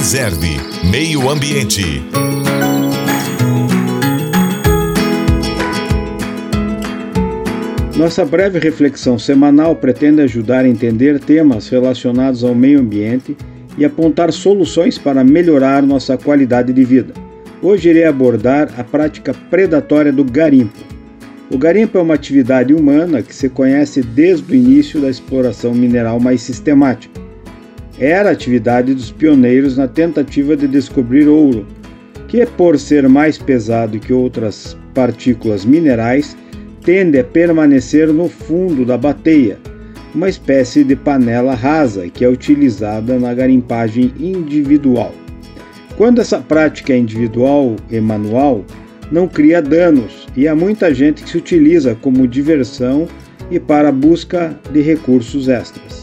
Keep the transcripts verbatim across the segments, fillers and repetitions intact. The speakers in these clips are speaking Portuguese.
Preserve Meio Ambiente. Nossa breve reflexão semanal pretende ajudar a entender temas relacionados ao meio ambiente e apontar soluções para melhorar nossa qualidade de vida. Hoje irei abordar a prática predatória do garimpo. O garimpo é uma atividade humana que se conhece desde o início da exploração mineral mais sistemática. Era a atividade dos pioneiros na tentativa de descobrir ouro, que, por ser mais pesado que outras partículas minerais, tende a permanecer no fundo da bateia, uma espécie de panela rasa que é utilizada na garimpagem individual. Quando essa prática é individual e manual, não cria danos e há muita gente que se utiliza como diversão e para a busca de recursos extras.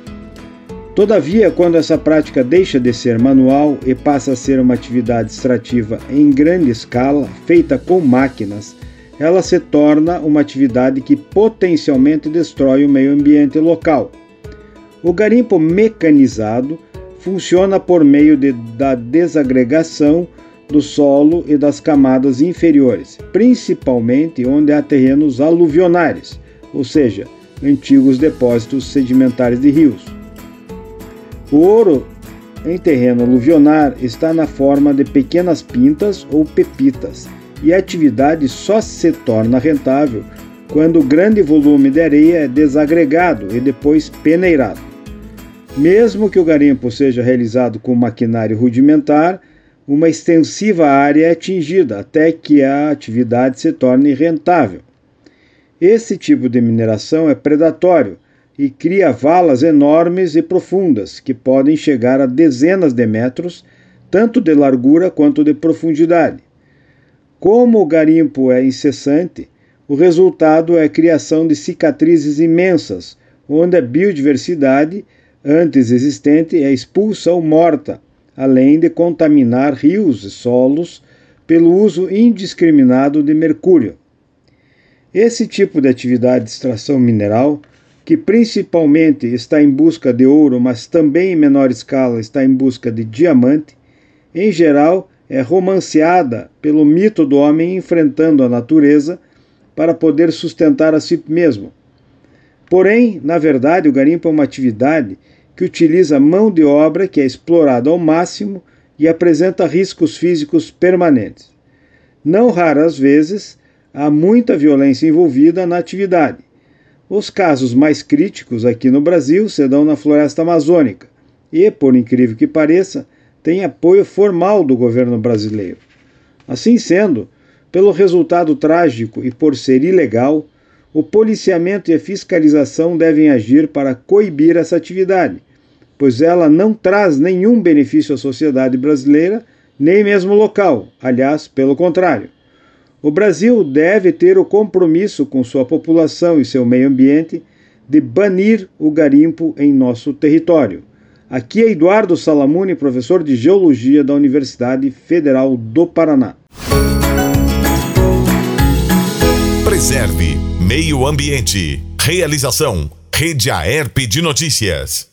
Todavia, quando essa prática deixa de ser manual e passa a ser uma atividade extrativa em grande escala, feita com máquinas, ela se torna uma atividade que potencialmente destrói o meio ambiente local. O garimpo mecanizado funciona por meio de, da desagregação do solo e das camadas inferiores, principalmente onde há terrenos aluvionares, ou seja, antigos depósitos sedimentares de rios. O ouro em terreno aluvionar está na forma de pequenas pintas ou pepitas, e a atividade só se torna rentável quando o grande volume de areia é desagregado e depois peneirado. Mesmo que o garimpo seja realizado com maquinário rudimentar, uma extensiva área é atingida até que a atividade se torne rentável. Esse tipo de mineração é predatório e cria valas enormes e profundas, que podem chegar a dezenas de metros, tanto de largura quanto de profundidade. Como o garimpo é incessante, o resultado é a criação de cicatrizes imensas, onde a biodiversidade, antes existente, é expulsa ou morta, além de contaminar rios e solos pelo uso indiscriminado de mercúrio. Esse tipo de atividade de extração mineral, que principalmente está em busca de ouro, mas também em menor escala está em busca de diamante, em geral é romanceada pelo mito do homem enfrentando a natureza para poder sustentar a si mesmo. Porém, na verdade, o garimpo é uma atividade que utiliza mão de obra que é explorada ao máximo e apresenta riscos físicos permanentes. Não raras vezes, há muita violência envolvida na atividade. Os casos mais críticos aqui no Brasil se dão na floresta amazônica e, por incrível que pareça, tem apoio formal do governo brasileiro. Assim sendo, pelo resultado trágico e por ser ilegal, o policiamento e a fiscalização devem agir para coibir essa atividade, pois ela não traz nenhum benefício à sociedade brasileira, nem mesmo local, aliás, pelo contrário. O Brasil deve ter o compromisso com sua população e seu meio ambiente de banir o garimpo em nosso território. Aqui é Eduardo Salamuni, professor de Geologia da Universidade Federal do Paraná. Preserve Meio Ambiente. Realização Rede Aerp de Notícias.